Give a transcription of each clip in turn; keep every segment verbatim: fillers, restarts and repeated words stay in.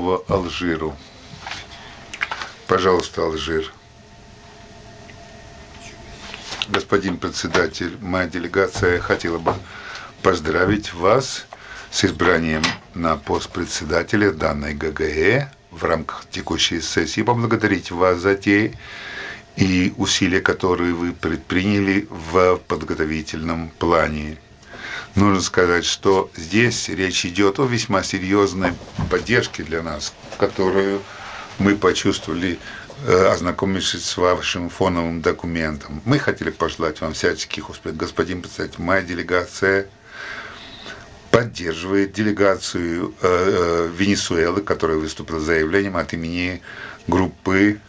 слово Алжиру. Пожалуйста, Алжир. Господин председатель, моя делегация хотела бы поздравить вас с избранием на пост председателя данной ГГЭ в рамках текущей сессии, поблагодарить вас за те и усилия, которые вы предприняли в подготовительном плане. Нужно сказать, что здесь речь идет о весьма серьезной поддержке для нас, которую мы почувствовали, ознакомившись с вашим фоновым документом. Мы хотели пожелать вам всяческих успехов. Господин председатель, моя делегация поддерживает делегацию э, Венесуэлы, которая выступила с заявлением от имени группы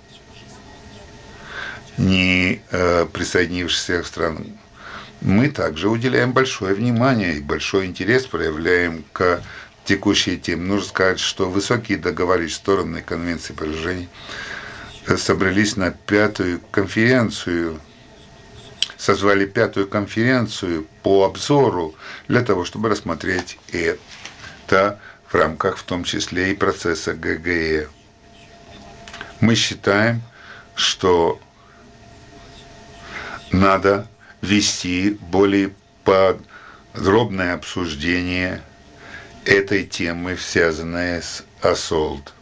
не э, присоединившихся стран. Мы также уделяем большое внимание и большой интерес проявляем к текущей теме. Нужно сказать, что высокие договорившиеся стороны Конвенции по разоружению собрались на пятую конференцию, созвали пятую конференцию по обзору для того, чтобы рассмотреть это в рамках, в том числе и процесса ГГЭ. Мы считаем, что надо вести более подробное обсуждение этой темы, связанной с Ассолт.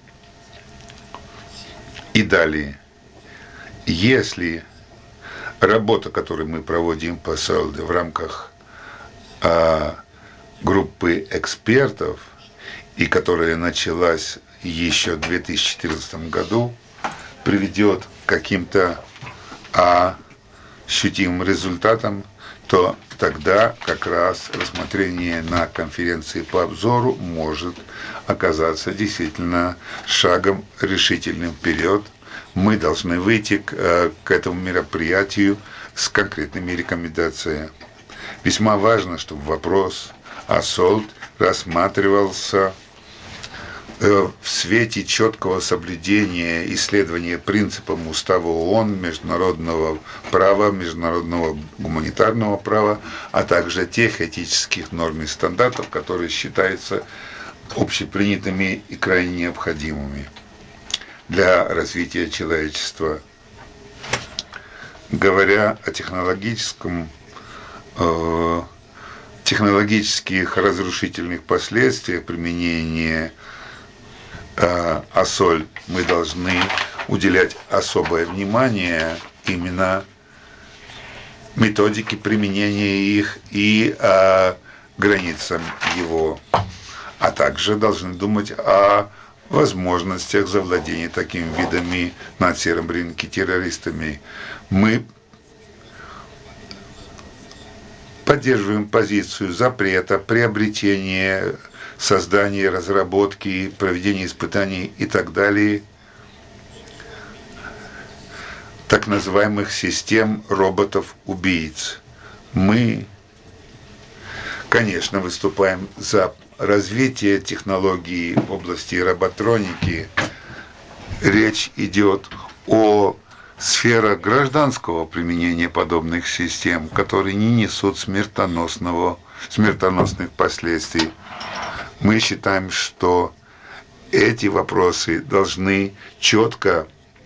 И далее, если работа, которую мы проводим по Ассолт в рамках а, группы экспертов, и которая началась еще в две тысячи четырнадцатом году, приведет к каким-то а, ощутимым результатам, то тогда как раз рассмотрение на конференции по обзору может оказаться действительно шагом решительным вперед. Мы должны выйти к, к этому мероприятию с конкретными рекомендациями. Весьма важно, чтобы вопрос Ассолт рассматривался в свете четкого соблюдения исследования принципам Устава ООН, международного права, международного гуманитарного права, а также тех этических норм и стандартов, которые считаются общепринятыми и крайне необходимыми для развития человечества. Говоря о технологическом, э, технологических разрушительных последствиях применения Ассолт, мы должны уделять особое внимание именно методике применения их и а, границам его, а также должны думать о возможностях завладения такими видами на сером рынке террористами. Мы поддерживаем позицию запрета приобретения, создания, разработки, проведения испытаний и так далее так называемых систем роботов-убийц. Мы, конечно, выступаем за развитие технологий в области роботроники. Речь идет о сферах гражданского применения подобных систем, которые не несут смертоносного, смертоносных последствий. Мы считаем, что эти вопросы должны четко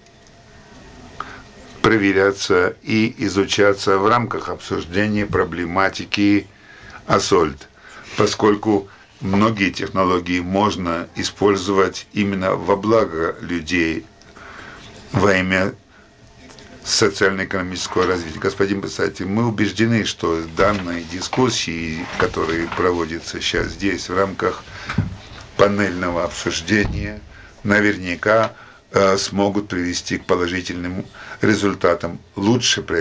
проверяться и изучаться в рамках обсуждения проблематики Ассолт, поскольку многие технологии можно использовать именно во благо людей, во имя социально-экономического развития. Господин председатель, мы убеждены, что данные дискуссии, которые проводятся сейчас здесь в рамках панельного обсуждения, наверняка э, смогут привести к положительным результатам. Лучше